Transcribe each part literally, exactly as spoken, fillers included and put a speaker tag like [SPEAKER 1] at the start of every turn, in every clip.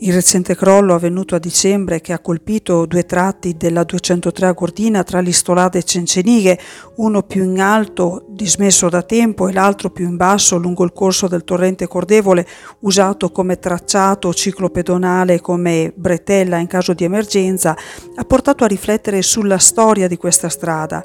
[SPEAKER 1] Il recente crollo avvenuto a dicembre, che ha colpito due tratti della duecentotre a Gordina tra l'Istolada e Cencenighe, uno più in alto, dismesso da tempo, e l'altro più in basso lungo il corso del torrente Cordevole, usato come tracciato ciclopedonale, come bretella in caso di emergenza, ha portato a riflettere sulla storia di questa strada.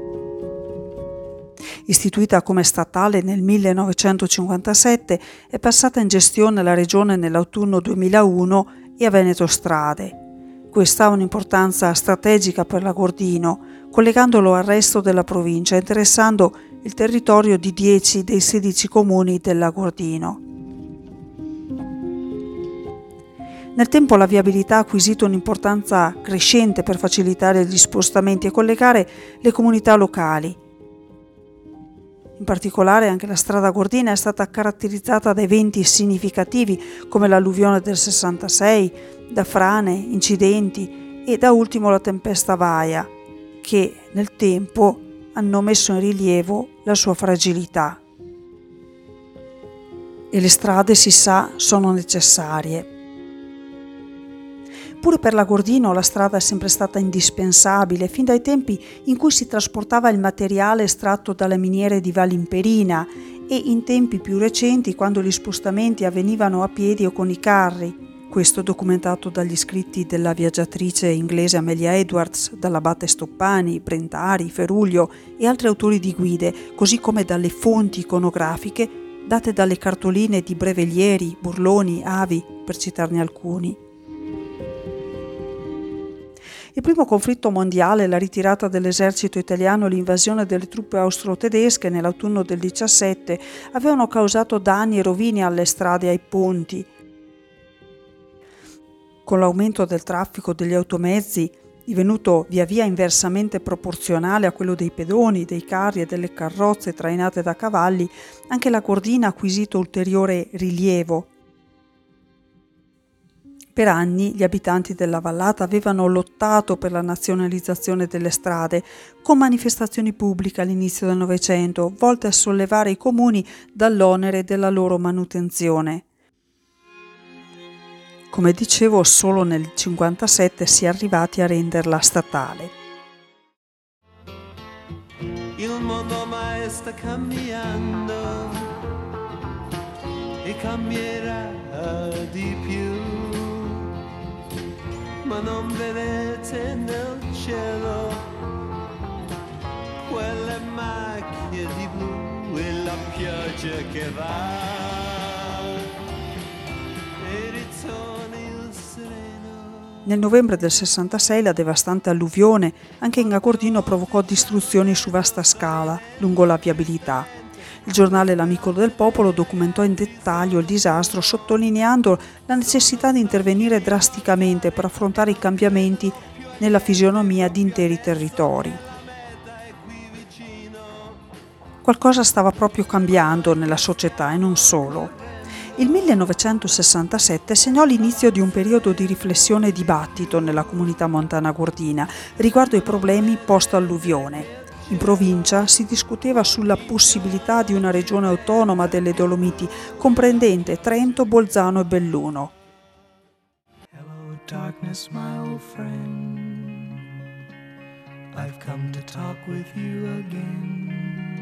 [SPEAKER 1] Istituita come statale nel millenovecentocinquantasette, è passata in gestione alla Regione nell'autunno duemilauno e a Veneto Strade. Questa ha un'importanza strategica per l'Agordino, collegandolo al resto della provincia, interessando il territorio di dieci dei sedici comuni dell'Agordino. Nel tempo la viabilità ha acquisito un'importanza crescente per facilitare gli spostamenti e collegare le comunità locali. In particolare anche la strada Gordina è stata caratterizzata da eventi significativi come l'alluvione del sessantasei, da frane, incidenti e da ultimo la tempesta Vaia, che nel tempo hanno messo in rilievo la sua fragilità. E le strade, si sa, sono necessarie. Pure per l'Agordino la strada è sempre stata indispensabile, fin dai tempi in cui si trasportava il materiale estratto dalle miniere di Valimperina e in tempi più recenti quando gli spostamenti avvenivano a piedi o con i carri. Questo documentato dagli scritti della viaggiatrice inglese Amelia Edwards, dall'abate Stoppani, Brentari, Feruglio e altri autori di guide, così come dalle fonti iconografiche date dalle cartoline di Brevelieri, Burloni, Avi, per citarne alcuni. Il primo conflitto mondiale, la ritirata dell'esercito italiano e l'invasione delle truppe austro-tedesche nell'autunno del diciassette avevano causato danni e rovine alle strade e ai ponti. Con l'aumento del traffico degli automezzi, divenuto via via inversamente proporzionale a quello dei pedoni, dei carri e delle carrozze trainate da cavalli, anche la Gordina ha acquisito ulteriore rilievo. Per anni gli abitanti della vallata avevano lottato per la nazionalizzazione delle strade, con manifestazioni pubbliche all'inizio del Novecento, volte a sollevare i comuni dall'onere della loro manutenzione. Come dicevo, solo nel cinquantasette si è arrivati a renderla statale.
[SPEAKER 2] Il mondo mai sta cambiando e cambierà di più. Ma non vedete nel cielo quelle macchie di blu e la pioggia che va e ritorna il sereno.
[SPEAKER 1] Nel novembre del sessantasei la devastante alluvione anche in Agordino provocò distruzioni su vasta scala lungo la viabilità. Il giornale L'Amico del Popolo documentò in dettaglio il disastro, sottolineando la necessità di intervenire drasticamente per affrontare i cambiamenti nella fisionomia di interi territori. Qualcosa stava proprio cambiando nella società e non solo. Il millenovecentosessantasette segnò l'inizio di un periodo di riflessione e dibattito nella comunità montana gordina riguardo ai problemi post-alluvione. In provincia si discuteva sulla possibilità di una regione autonoma delle Dolomiti, comprendente Trento, Bolzano e Belluno.
[SPEAKER 2] Hello darkness, my old friend. I've come to talk with you again.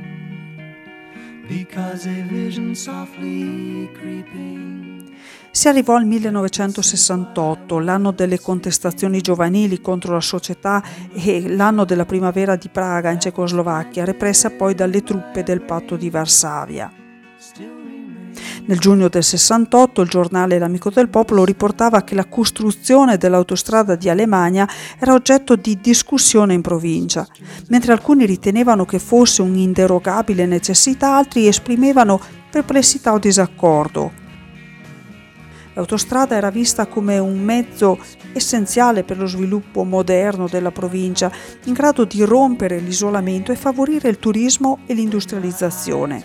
[SPEAKER 2] Because a vision softly creeping.
[SPEAKER 1] Si arrivò al millenovecentosessantotto, l'anno delle contestazioni giovanili contro la società e l'anno della primavera di Praga in Cecoslovacchia, repressa poi dalle truppe del patto di Varsavia. Nel giugno del sessantotto il giornale L'Amico del Popolo riportava che la costruzione dell'autostrada di Alemagna era oggetto di discussione in provincia. Mentre alcuni ritenevano che fosse un'inderogabile necessità, altri esprimevano perplessità o disaccordo. L'autostrada era vista come un mezzo essenziale per lo sviluppo moderno della provincia, in grado di rompere l'isolamento e favorire il turismo e l'industrializzazione.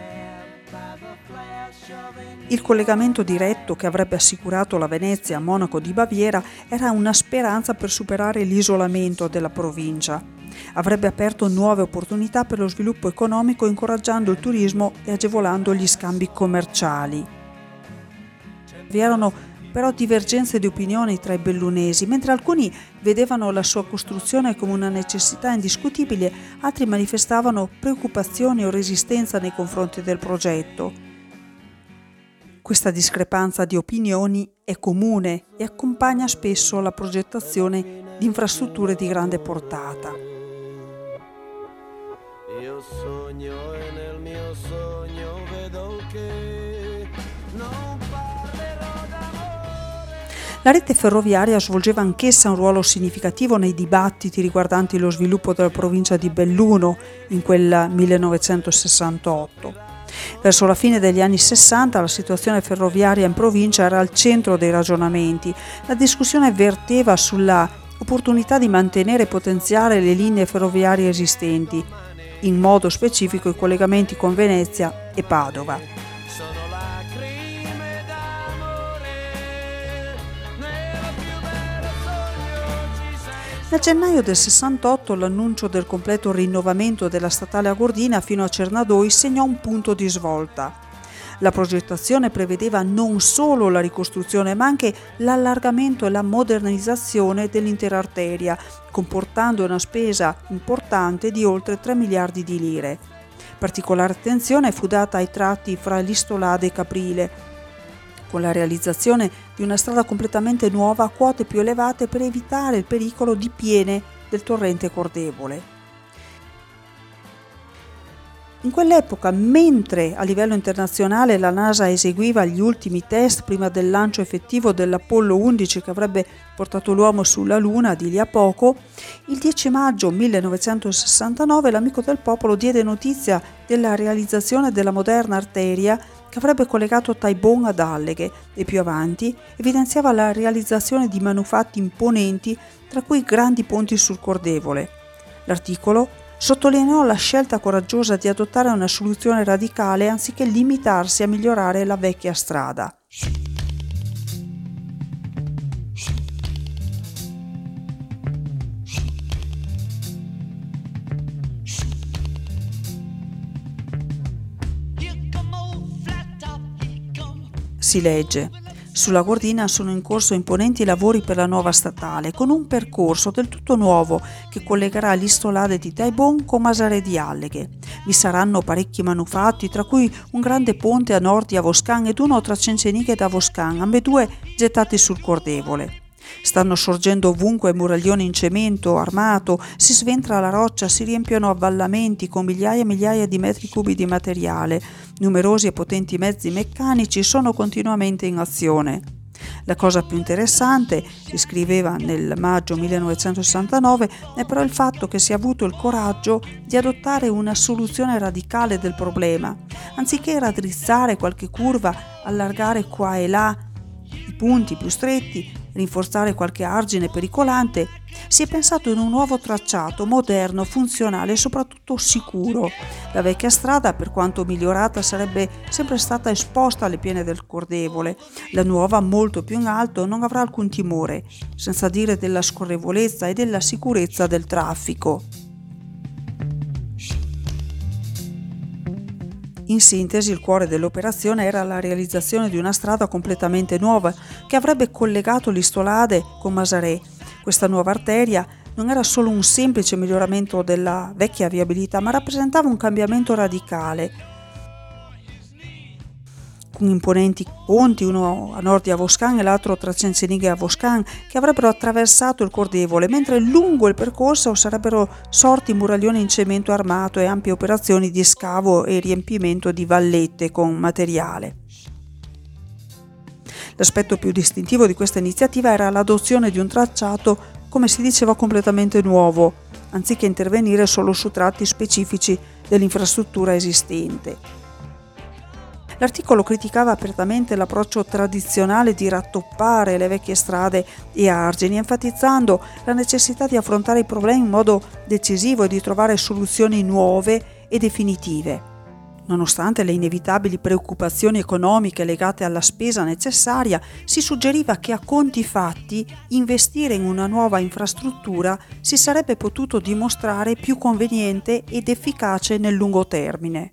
[SPEAKER 1] Il collegamento diretto che avrebbe assicurato la Venezia a Monaco di Baviera era una speranza per superare l'isolamento della provincia. Avrebbe aperto nuove opportunità per lo sviluppo economico, incoraggiando il turismo e agevolando gli scambi commerciali. Vi erano però divergenze di opinioni tra i bellunesi. Mentre alcuni vedevano la sua costruzione come una necessità indiscutibile, altri manifestavano preoccupazioni o resistenza nei confronti del progetto. Questa discrepanza di opinioni è comune e accompagna spesso la progettazione di infrastrutture di grande portata.
[SPEAKER 2] Io sogno e nel mio sogno vedo che non parlerò d'amore.
[SPEAKER 1] La rete ferroviaria svolgeva anch'essa un ruolo significativo nei dibattiti riguardanti lo sviluppo della provincia di Belluno in quel millenovecentosessantotto. Verso la fine degli anni sessanta la situazione ferroviaria in provincia era al centro dei ragionamenti. La discussione verteva sulla opportunità di mantenere e potenziare le linee ferroviarie esistenti, in modo specifico i collegamenti con Venezia e Padova.
[SPEAKER 2] Sono lacrime d'amore, nel più bello sogno ci sei.
[SPEAKER 1] Nel gennaio del sessantotto l'annuncio del completo rinnovamento della statale Agordina fino a Cernadoi segnò un punto di svolta. La progettazione prevedeva non solo la ricostruzione, ma anche l'allargamento e la modernizzazione dell'intera arteria, comportando una spesa importante di oltre tre miliardi di lire. Particolare attenzione fu data ai tratti fra Listolade e Caprile, con la realizzazione di una strada completamente nuova a quote più elevate per evitare il pericolo di piene del torrente Cordevole. In quell'epoca, mentre a livello internazionale la NASA eseguiva gli ultimi test prima del lancio effettivo dell'Apollo undici che avrebbe portato l'uomo sulla Luna di lì a poco, il dieci maggio millenovecentosessantanove l'Amico del Popolo diede notizia della realizzazione della moderna arteria che avrebbe collegato Taibon ad Alleghe e più avanti evidenziava la realizzazione di manufatti imponenti, tra cui grandi ponti sul Cordevole. L'articolo sottolineò la scelta coraggiosa di adottare una soluzione radicale anziché limitarsi a migliorare la vecchia strada. Si legge: sulla Gordina sono in corso imponenti lavori per la nuova statale, con un percorso del tutto nuovo che collegherà l'Istolade di Taibon con Masaré di Alleghe. Vi saranno parecchi manufatti, tra cui un grande ponte a nord di Avoscan ed uno tra Cencenighe ed Avoscan, ambedue gettati sul Cordevole. Stanno sorgendo ovunque muraglioni in cemento armato, si sventra la roccia, si riempiono avvallamenti con migliaia e migliaia di metri cubi di materiale. Numerosi e potenti mezzi meccanici sono continuamente in azione. La cosa più interessante, si scriveva nel maggio millenovecentosessantanove, è però il fatto che si è avuto il coraggio di adottare una soluzione radicale del problema. Anziché raddrizzare qualche curva, allargare qua e là i punti più stretti, rinforzare qualche argine pericolante, si è pensato in un nuovo tracciato moderno, funzionale e soprattutto sicuro. La vecchia strada, per quanto migliorata, sarebbe sempre stata esposta alle piene del Cordevole. La nuova, molto più in alto, non avrà alcun timore, senza dire della scorrevolezza e della sicurezza del traffico. In sintesi, il cuore dell'operazione era la realizzazione di una strada completamente nuova che avrebbe collegato l'Istolade con Masaré. Questa nuova arteria non era solo un semplice miglioramento della vecchia viabilità, ma rappresentava un cambiamento radicale, con imponenti ponti, uno a nord di Avoscan e l'altro tra Cencenighe e Avoscan, che avrebbero attraversato il Cordevole, mentre lungo il percorso sarebbero sorti muraglioni in cemento armato e ampie operazioni di scavo e riempimento di vallette con materiale. L'aspetto più distintivo di questa iniziativa era l'adozione di un tracciato, come si diceva, completamente nuovo, anziché intervenire solo su tratti specifici dell'infrastruttura esistente. L'articolo criticava apertamente l'approccio tradizionale di rattoppare le vecchie strade e argini, enfatizzando la necessità di affrontare i problemi in modo decisivo e di trovare soluzioni nuove e definitive. Nonostante le inevitabili preoccupazioni economiche legate alla spesa necessaria, si suggeriva che a conti fatti investire in una nuova infrastruttura si sarebbe potuto dimostrare più conveniente ed efficace nel lungo termine.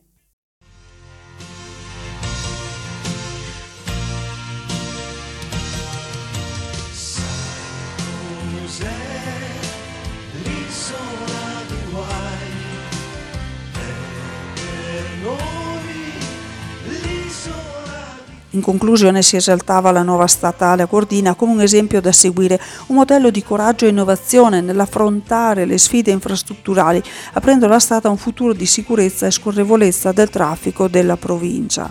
[SPEAKER 1] In conclusione si esaltava la nuova statale a Gordina come un esempio da seguire, un modello di coraggio e innovazione nell'affrontare le sfide infrastrutturali, aprendo la strada a un futuro di sicurezza e scorrevolezza del traffico della provincia.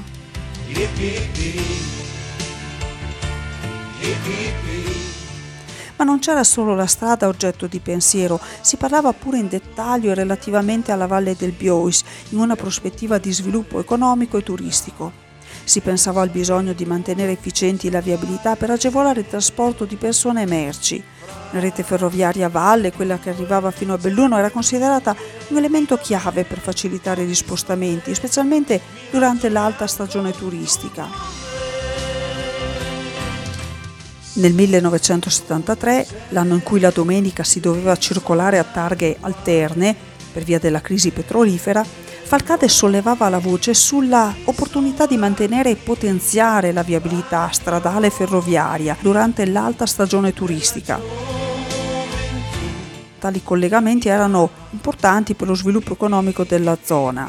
[SPEAKER 1] Ma non c'era solo la strada oggetto di pensiero, si parlava pure in dettaglio relativamente alla Valle del Biois, in una prospettiva di sviluppo economico e turistico. Si pensava al bisogno di mantenere efficienti la viabilità per agevolare il trasporto di persone e merci. La rete ferroviaria a valle, quella che arrivava fino a Belluno, era considerata un elemento chiave per facilitare gli spostamenti, specialmente durante l'alta stagione turistica. Nel millenovecentosettantatré, l'anno in cui la domenica si doveva circolare a targhe alterne per via della crisi petrolifera, Falcade sollevava la voce sulla opportunità di mantenere e potenziare la viabilità stradale e ferroviaria durante l'alta stagione turistica. Tali collegamenti erano importanti per lo sviluppo economico della zona.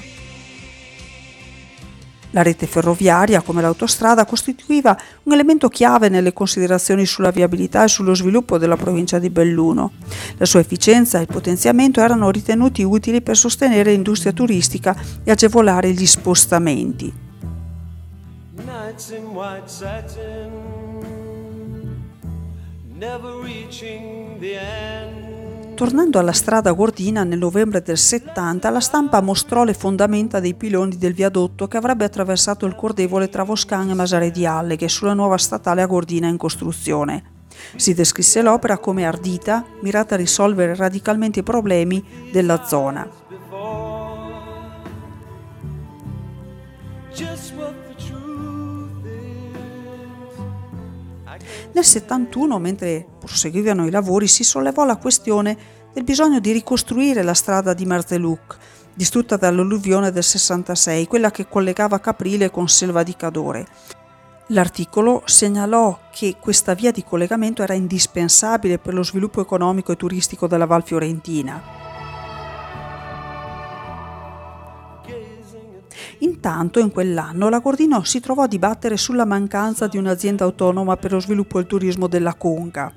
[SPEAKER 1] La rete ferroviaria, come l'autostrada, costituiva un elemento chiave nelle considerazioni sulla viabilità e sullo sviluppo della provincia di Belluno. La sua efficienza e il potenziamento erano ritenuti utili per sostenere l'industria turistica e agevolare gli spostamenti. Nights in white satin, never reaching the end. Tornando alla strada Gordina, nel novembre del settanta, la stampa mostrò le fondamenta dei piloni del viadotto che avrebbe attraversato il cordevole tra Voscan e Masare di Alleghe sulla nuova statale a Gordina in costruzione. Si descrisse l'opera come ardita, mirata a risolvere radicalmente i problemi della zona. Nel settantuno, mentre proseguivano i lavori, si sollevò la questione del bisogno di ricostruire la strada di Marteluc, distrutta dall'alluvione del sessantasei, quella che collegava Caprile con Selva di Cadore. L'articolo segnalò che questa via di collegamento era indispensabile per lo sviluppo economico e turistico della Val Fiorentina. Intanto, in quell'anno, la Gordina si trovò a dibattere sulla mancanza di un'azienda autonoma per lo sviluppo e il turismo della Conca.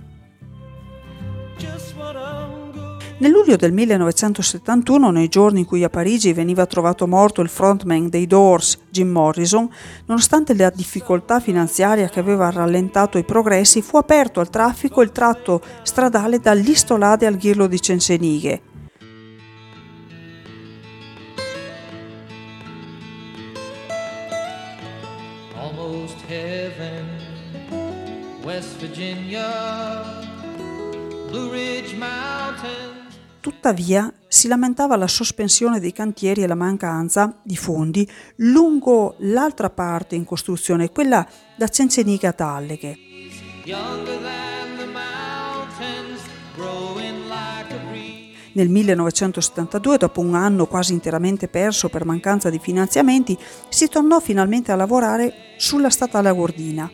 [SPEAKER 1] Nel luglio del millenovecentosettantuno, nei giorni in cui a Parigi veniva trovato morto il frontman dei Doors, Jim Morrison, nonostante la difficoltà finanziaria che aveva rallentato i progressi, fu aperto al traffico il tratto stradale dall'Istolade al Ghirlo di Cencenighe.
[SPEAKER 3] Almost heaven, West Virginia, Blue Ridge Mountain.
[SPEAKER 1] Tuttavia si lamentava la sospensione dei cantieri e la mancanza di fondi lungo l'altra parte in costruzione, quella da Cencenighe ad Alleghe. Nel millenovecentosettantadue, dopo un anno quasi interamente perso per mancanza di finanziamenti, si tornò finalmente a lavorare sulla statale a Gordina.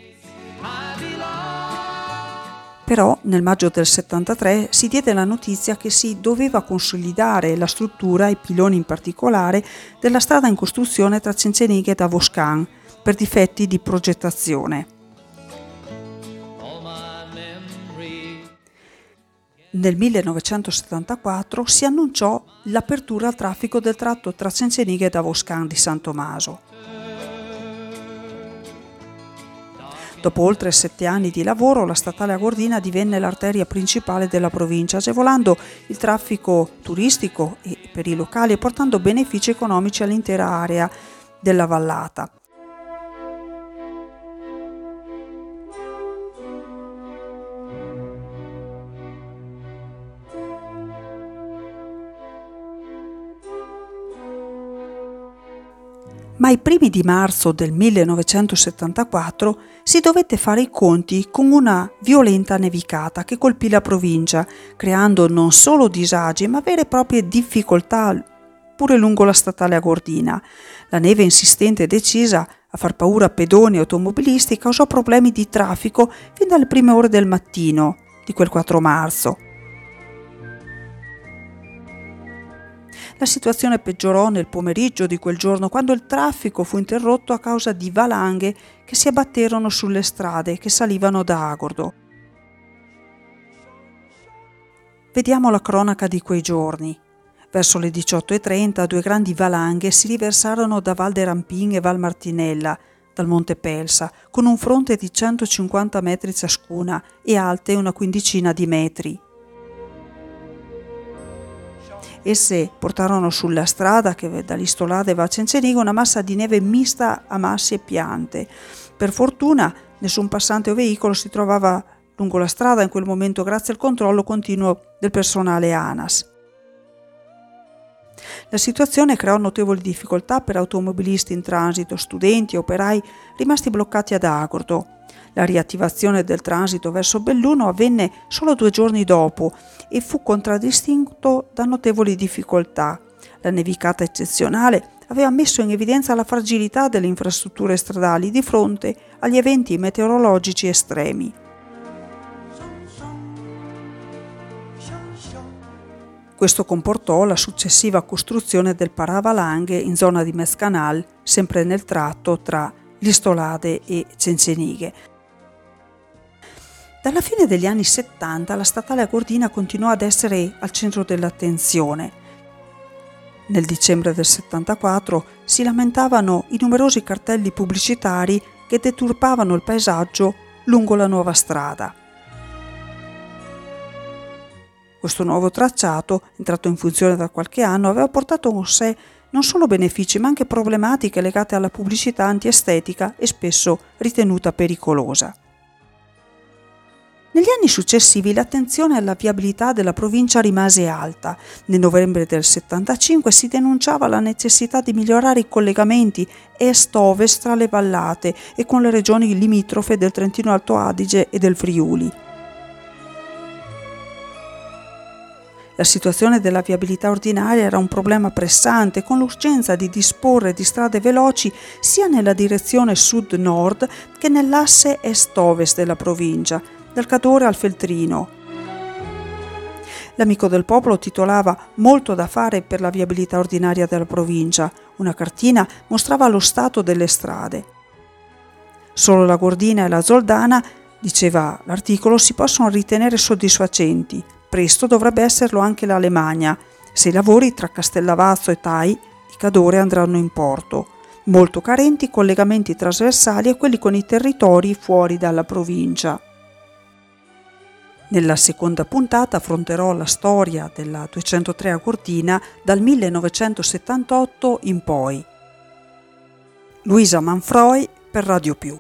[SPEAKER 1] Però nel maggio del settantatré si diede la notizia che si doveva consolidare la struttura, i piloni in particolare, della strada in costruzione tra Cencenighe e Davoscan per difetti di progettazione. Nel millenovecentosettantaquattro si annunciò l'apertura al traffico del tratto tra Cencenighe e Davoscan di San Tommaso. Dopo oltre sette anni di lavoro, la statale a Gordina divenne l'arteria principale della provincia, agevolando il traffico turistico e per i locali e portando benefici economici all'intera area della vallata. Ma ai primi di marzo del millenovecentosettantaquattro si dovette fare i conti con una violenta nevicata che colpì la provincia, creando non solo disagi ma vere e proprie difficoltà pure lungo la statale a Gordina. La neve insistente e decisa a far paura a pedoni e automobilisti causò problemi di traffico fin dalle prime ore del mattino di quel quattro marzo. La situazione peggiorò nel pomeriggio di quel giorno, quando il traffico fu interrotto a causa di valanghe che si abbatterono sulle strade che salivano da Agordo. Vediamo la cronaca di quei giorni. Verso le diciotto e trenta due grandi valanghe si riversarono da Val de Rampin e Val Martinella, dal Monte Pelsa, con un fronte di centocinquanta metri ciascuna e alte una quindicina di metri. Esse portarono sulla strada che dall'Istolade va a Cencenigo una massa di neve mista a massi e piante. Per fortuna nessun passante o veicolo si trovava lungo la strada in quel momento grazie al controllo continuo del personale ANAS. La situazione creò notevoli difficoltà per automobilisti in transito, studenti e operai rimasti bloccati ad Agordo. La riattivazione del transito verso Belluno avvenne solo due giorni dopo e fu contraddistinto da notevoli difficoltà. La nevicata eccezionale aveva messo in evidenza la fragilità delle infrastrutture stradali di fronte agli eventi meteorologici estremi. Questo comportò la successiva costruzione del paravalanghe in zona di Mezcanal, sempre nel tratto tra l'Istolade e Cenchenighe. Dalla fine degli anni settanta la statale agordina continuò ad essere al centro dell'attenzione. Nel dicembre del settantaquattro si lamentavano i numerosi cartelli pubblicitari che deturpavano il paesaggio lungo la nuova strada. Questo nuovo tracciato, entrato in funzione da qualche anno, aveva portato con sé non solo benefici ma anche problematiche legate alla pubblicità antiestetica e spesso ritenuta pericolosa. Negli anni successivi l'attenzione alla viabilità della provincia rimase alta. Nel novembre del settantacinque si denunciava la necessità di migliorare i collegamenti est-ovest tra le vallate e con le regioni limitrofe del Trentino Alto Adige e del Friuli. La situazione della viabilità ordinaria era un problema pressante, con l'urgenza di disporre di strade veloci sia nella direzione sud-nord che nell'asse est-ovest della provincia, dal Cadore al Feltrino. L'Amico del Popolo titolava "Molto da fare per la viabilità ordinaria della provincia". Una cartina mostrava lo stato delle strade. Solo la Gordina e la Zoldana, diceva l'articolo, si possono ritenere soddisfacenti. Presto dovrebbe esserlo anche la Lemagna, se i lavori tra Castellavazzo e Tai di Cadore andranno in porto. Molto carenti i collegamenti trasversali e quelli con i territori fuori dalla provincia. Nella seconda puntata affronterò la storia della duecentotre Agordina dal millenovecentosettantotto in poi. Luisa Manfroi per Radio Più.